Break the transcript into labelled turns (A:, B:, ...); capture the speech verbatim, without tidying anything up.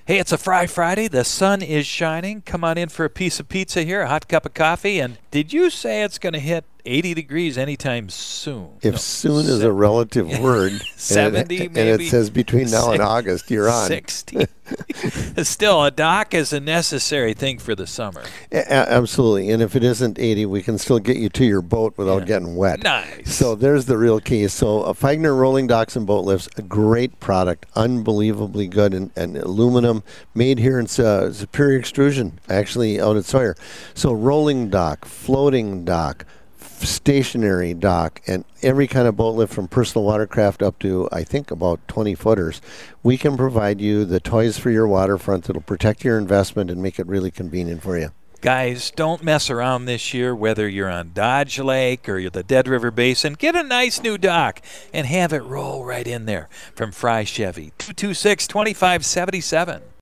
A: Hey, it's a Fry Friday. The sun is shining. Come on in for a piece of pizza here, a hot cup of coffee. And did you say it's going to hit eighty degrees anytime soon?
B: If
A: No,
B: soon is
A: se-
B: a relative word,
A: seventy
B: and it, and
A: maybe?
B: it says between now and August, you're on.
A: sixty. Still, a dock is a necessary thing for the summer.
B: A- a- absolutely. And if it isn't eighty, we can still get you to your boat without
A: Yeah.
B: getting wet.
A: Nice.
B: So there's the real key. So a Fagner Rolling Docks and Boat Lifts, a great product, unbelievably good, and, and aluminum, made here in uh, Superior Extrusion, actually out at Sawyer. So rolling dock, floating dock, f- stationary dock, and every kind of boat lift from personal watercraft up to, I think, about twenty footers. We can provide you the toys for your waterfront that'll protect your investment and make it really convenient for you.
A: Guys, don't mess around this year, whether you're on Dodge Lake or you're the Dead River Basin. Get a nice new dock and have it roll right in there. From Fry Chevy, two two six, two five seven seven.